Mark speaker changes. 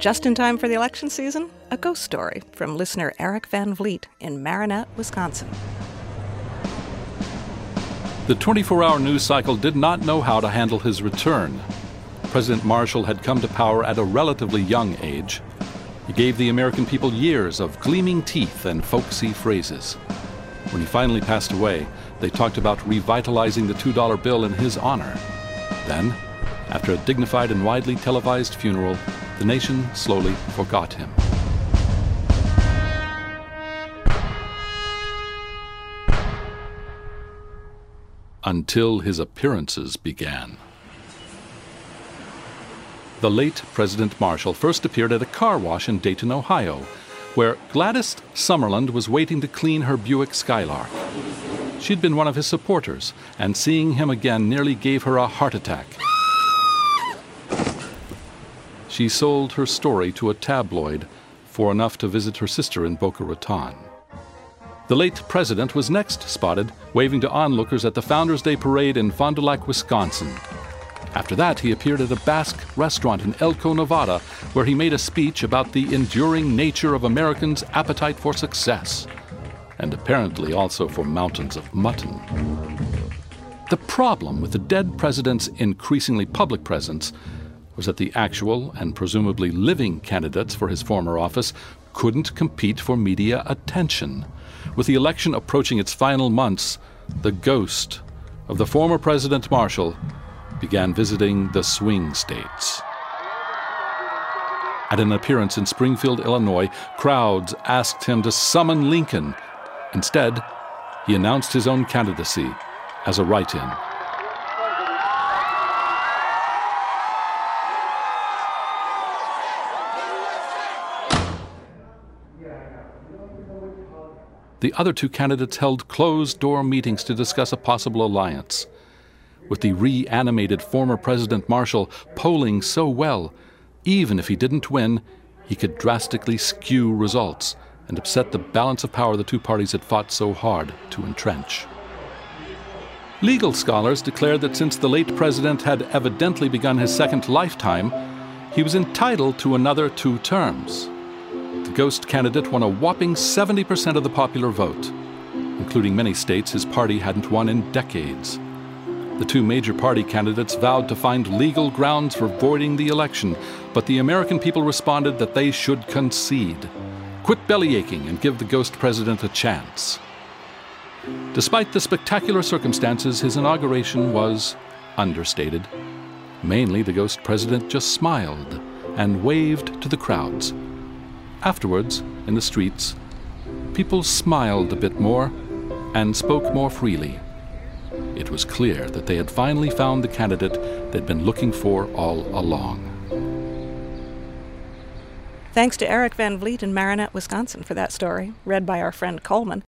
Speaker 1: Just in time for the election season, a ghost story from listener Eric Van Vliet in Marinette, Wisconsin.
Speaker 2: The 24-hour news cycle did not know how to handle his return. President Marshall had come to power at a relatively young age. He gave the American people years of gleaming teeth and folksy phrases. When he finally passed away, they talked about revitalizing the $2 bill in his honor. Then, after a dignified and widely televised funeral, the nation slowly forgot him. Until his appearances began. The late President Marshall first appeared at a car wash in Dayton, Ohio, where Gladys Summerland was waiting to clean her Buick Skylark. She'd been one of his supporters, and seeing him again nearly gave her a heart attack. She sold her story to a tabloid for enough to visit her sister in Boca Raton. The late president was next spotted waving to onlookers at the Founders Day Parade in Fond du Lac, Wisconsin. After that, he appeared at a Basque restaurant in Elko, Nevada, where he made a speech about the enduring nature of Americans' appetite for success, and apparently also for mountains of mutton. The problem with the dead president's increasingly public presence was that the actual and presumably living candidates for his former office couldn't compete for media attention. With the election approaching its final months, the ghost of the former President Marshall began visiting the swing states. At an appearance in Springfield, Illinois, crowds asked him to summon Lincoln. Instead, he announced his own candidacy as a write-in. The other two candidates held closed-door meetings to discuss a possible alliance. With the reanimated former President Marshall polling so well, even if he didn't win, he could drastically skew results and upset the balance of power the two parties had fought so hard to entrench. Legal scholars declared that since the late president had evidently begun his second lifetime, he was entitled to another 2 terms. The ghost candidate won a whopping 70% of the popular vote, including many states his party hadn't won in decades. The two major party candidates vowed to find legal grounds for voiding the election, but the American people responded that they should concede, quit bellyaching, and give the ghost president a chance. Despite the spectacular circumstances, his inauguration was understated. Mainly, the ghost president just smiled and waved to the crowds. Afterwards, in the streets, people smiled a bit more and spoke more freely. It was clear that they had finally found the candidate they'd been looking for all along.
Speaker 1: Thanks to Eric Van Vliet in Marinette, Wisconsin for that story, read by our friend Coleman.